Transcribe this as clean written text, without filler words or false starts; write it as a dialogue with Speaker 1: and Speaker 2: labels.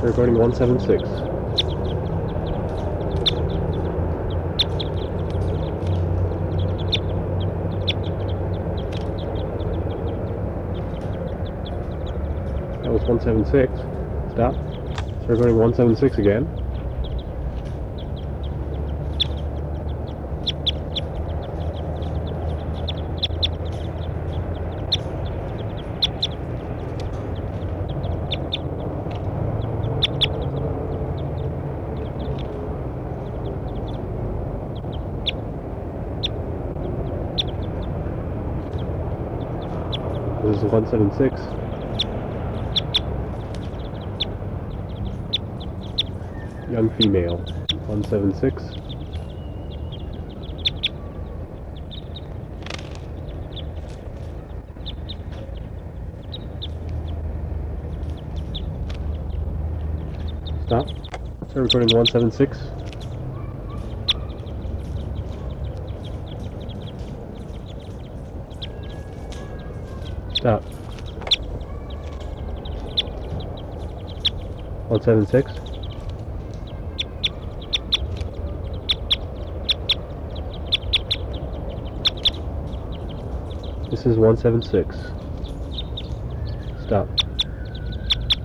Speaker 1: Recording 176. That was 176. Stop. It's recording 176 again. This is 176. Young female. 176. Stop. Start recording 176. Stop. 176. This is 176. Stop.